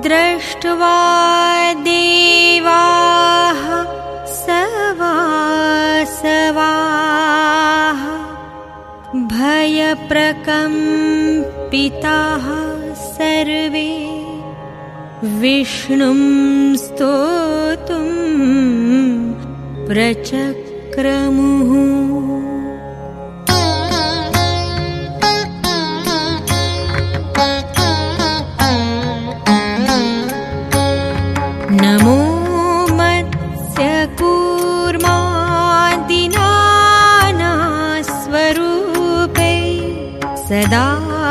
दृष्ट्वा देवाः सवासवाः भयप्रकम्पिताः सर्वे विष्णुं स्तोतुं प्रचक्रमुः। नमो मत्स्यकूर्मादिनानास्वरूपे सदा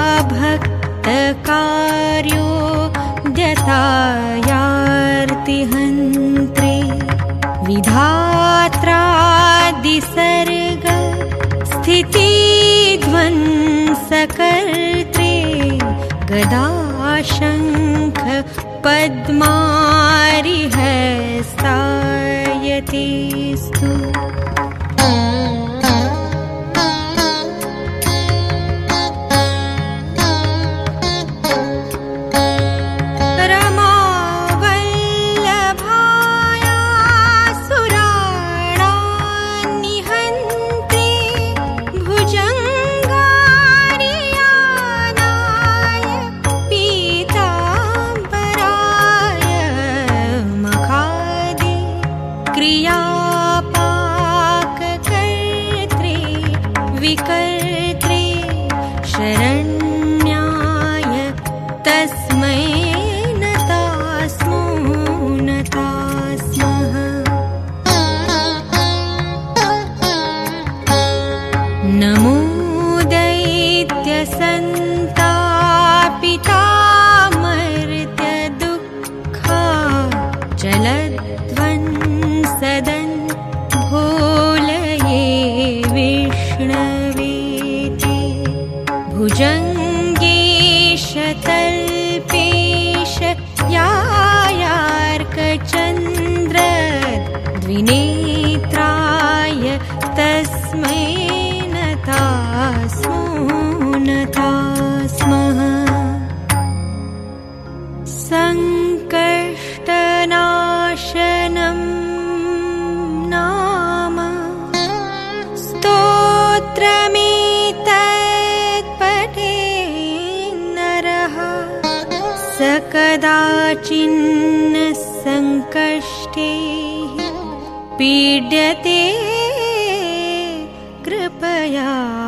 भक्तकार्यो द्यतायार्तिहन्त्रे विधात्रादिसर्ग स्थितिध्वंसकर्त्रे गदाशङ्ख पद्मारिहस्तायतेस्तु। विकर्त्रे शरण्याय तस्मै नतास्मो नतास्मः। नमो दैत्यसन्तापितामर्त्यदुःखा जलध्वंसदन् भोलये विष्णवेति भुजङ्गेश तल्पेश यायार्कचन्द्र द्विनेत्राय तस्मै नतास्मो नतास्मः। सङ्कष्टनाशनं नाम स्तोत्रमेतत्पठेन्नरः स कदाचिन्न सङ्कष्टैः पीड्यते कृपया